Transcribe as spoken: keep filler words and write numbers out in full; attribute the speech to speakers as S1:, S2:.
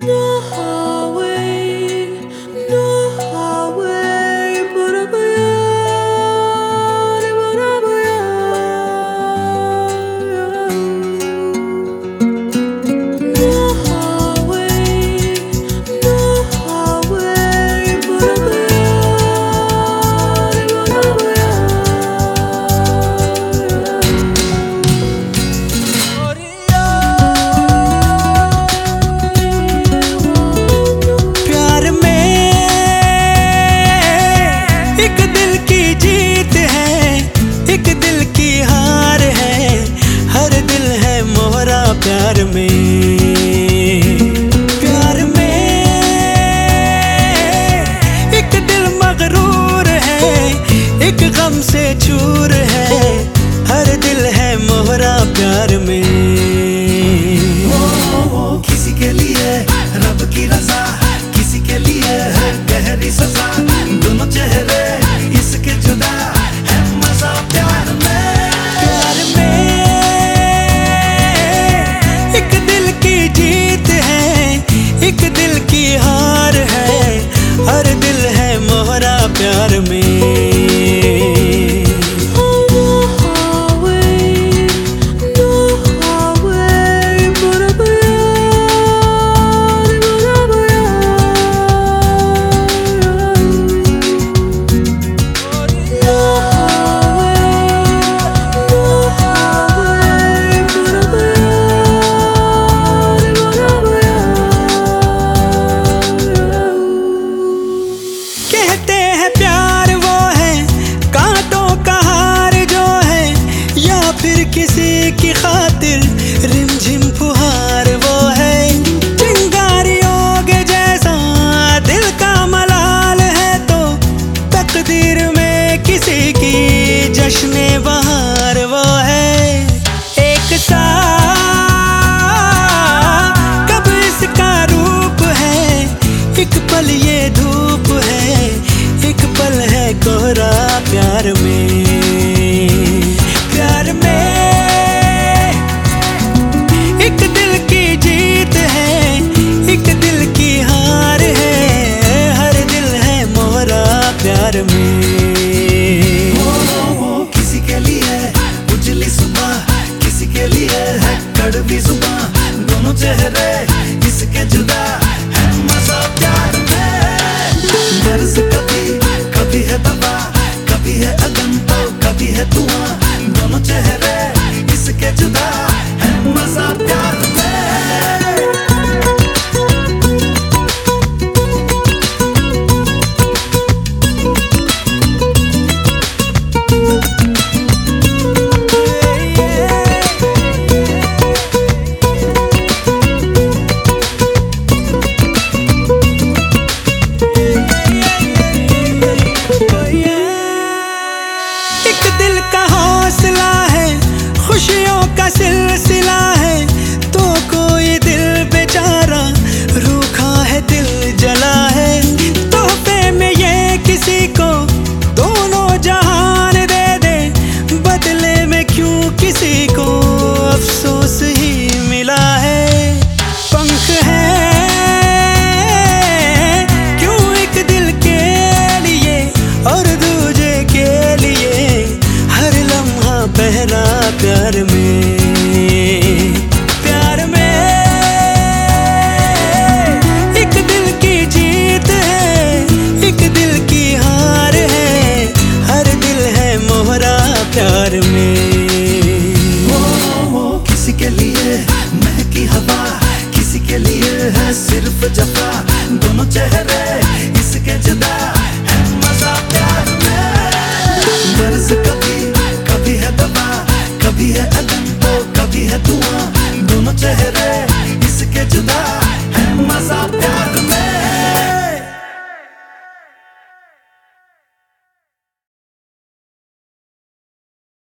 S1: No highway, no highway, but I
S2: प्यार में प्यार में एक दिल मगरूर है, एक गम से चूर है, हर दिल है मोहरा प्यार में।
S3: ओ, ओ, ओ, किसी के लिए रब की रजा, किसी के लिए है गहरी सजा, दोनों चेहरे इसके जुदा है मजा प्यार में।
S2: प्यार में एक दिल की जीत है, एक दिल की हार है, हर दिल है मोहरा प्यार में। किसी की खातिर रिमझिम फुहार वो है, चिंगारियों के जैसा दिल का मलाल है, तो तकदीर में किसी की जश्न बहार वो है। एक सा कब इसका रूप है, एक पल ये धूप है, एक पल है कोहरा प्यार में। प्यार में एक दिल की जीत है, एक दिल की हार है, हर दिल है मोहरा प्यार में।
S3: ओ, ओ, ओ, किसी के लिए उजली सुबह, किसी के लिए है कड़वी जुबां, दोनों चेहरे इसके जुदा है मजा प्यार में। दर्द कभी कभी है दवा, कभी है अगन तो कभी है धुआं, दोनों चेहरे इसके जुदा है मजा प्यार में।
S2: एक दिल का हौसला है, खुशियों का सिलसिला है, तो कोई दिल बेचारा रूखा है, दिल जला है, तोहफे में ये किसी को दोनों जहान दे दे, बदले में क्यों किसी को अफसोस ही मिला है। पंख है क्यों एक दिल के लिए और दूजे के लिए, हर लम्हा पहला प्यार में। प्यार में एक दिल की जीत है, एक दिल की हार है, हर दिल है मोहरा प्यार में।
S3: ओ, ओ, ओ, किसी के लिए महकी हवा, किसी के लिए है सिर्फ जफा, दोनों चेहरे